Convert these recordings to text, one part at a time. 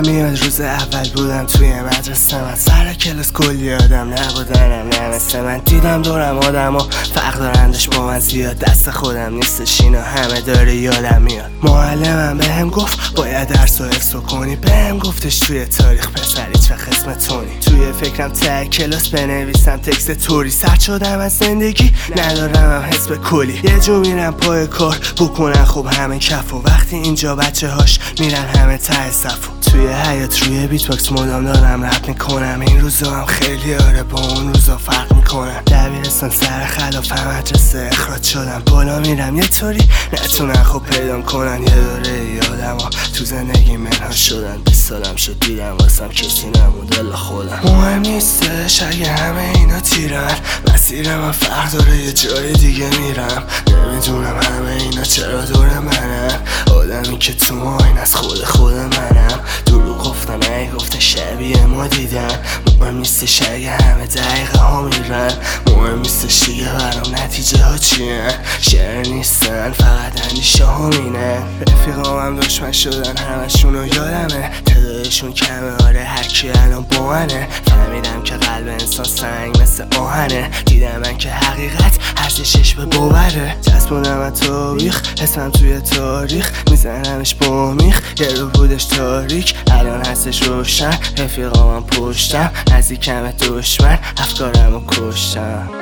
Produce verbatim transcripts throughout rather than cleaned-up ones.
میاد روز اول بودم توی مدرسه من، سر کلاس کلی آدم نبودنم نه مثل من. دیدم دورم آدم و فرق دارندش با من زیاد، دست خودم نیستش اینا همه داره یادم میاد. معلمم بهم گفت باید درس و حفظ کنی، بهم گفتش توی تاریخ پسر هیچ وقت اسمتونی. توی فکرم ته کلاس بنویسم تکست توری، سرد شدم از زندگی ندارم هم حس به کلی. یه جو میرم پای کار بکنن خوب همه کفو، وقتی اینجا بچه هاش میرن همه ته صفو. توی حیات روی بیت باکس مدام دارم رپ میکنم، این روزا هم خیلی آره با اون روزا فرق میکنم. دبیرستان سر خلاف مدرسه اخراج شدم، بالا میرم یه طوری نتونن خوب پیدام کنن. یه دوره یادم ها تو زندگی منها شدن، بیست سالم شد دیدم واسم کسی نمود الا خودم. مهم نیستش اگه همه اینا تیرن، مسیر من فرق داره یه جای دیگه میرم. نمیدونم همه اینا چرا دور منم، آدمی که تو ماین از خود خود منم. دروغ گفتن ای گفته شبیه ما دیدن، مهم نیستش اگه همه دقیقه ها میرن. مهم نیستش دیگه برام نتیجه ها چیه، شعر نیستن فقط اندیشه ها مینه. رفیقام هم دشمن شدن همشونو یادمه، تعدادشون کمه آره هرکی الان با منه. فهمیدم که قلب انسان سنگ مثل آهنه، دیدم من که حقیقت ارزشش به باوره. چسبونم من تاریخ اسمم توی تاریخ، میزنمش با میخ. یه رو بودش تاریک الان هستش روشن، رفیقامم پشتم نزدیکم دشمن افکارمو کشتم.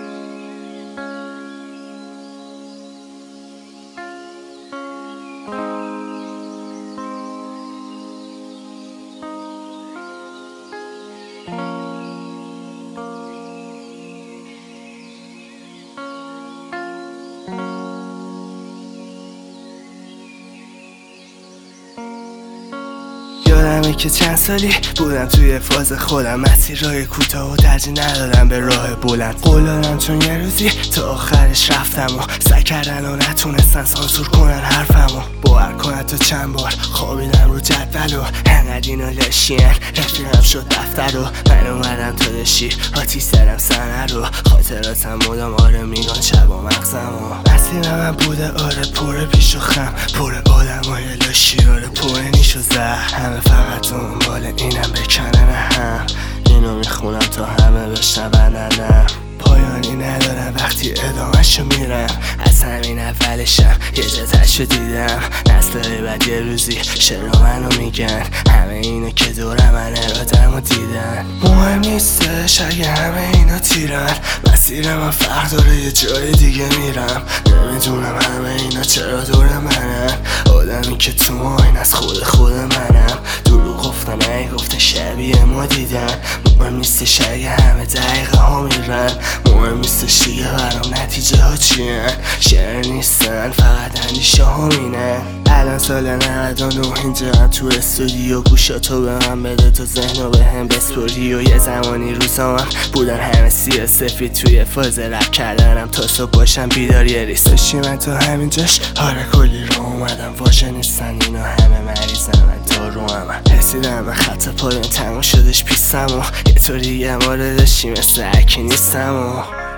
یادمه که چند سالی بودم توی فاز خودم، مسیرهای کوتاه و ترجیح ندادم به راه بلند. قول دادم چون یه روزی تا آخرش رفتم و سعی کردن و نتونستن سانسور کنن حرفمو. باور کن تا چند بار خوابیدم رو جدول و انقدر اینا لشین رفیقم شد دفتر و من اومدم تا دشی آتی سرم سنه رو. خاطراتم مدام آره میگن شبا مغزم و مسیر من بوده آره پر پیش و خم، پر آدم های لاشی آره پر نیش و زهر. همه فقط دنبال اینم بکنن هم، اینو میخونم تا همه بشنوننم. پایانی ندارم وقتی ادامهشو میرم، از همین اولشم یه جتشو دیدم. نسلهای بعد یه روزی شعر منو میگن، همه اینو که دور من ارادمو دیدن. مهم نیستش اگه همه اینا تیرن، مسیر من فرق داره یه جای دیگه میرم. نمیدونم همه اینا چرا دور منن، آدمی که تو ماین از خود خود منم. دروغ گفتن ای گفته شبیه ما دیدن، مهم نیستش اگه همه دقیقه ها میرن. مهم نیستش دیگه برام نتیجه ها چیه، شعر نیستن فقط اندیشه ها مینه. الان سال نود و نه اینجا تو استودیو، گوشاتو به من بده تو ذهنو به هم بسپری. و یه زمانی روزام بودن همه سیاه سفید، توی فاز رپ کردنم تا صبح باشم بیدار یه ریس. داشتی من تو همین جاش آره کلی رو اومدم، واژه نیستن اینا همه مریضن من دارو همه. رسیدم به خط پایان تمام شدش پیستم و یه طوری یه ماره داشتی مثل هرکی نیستم و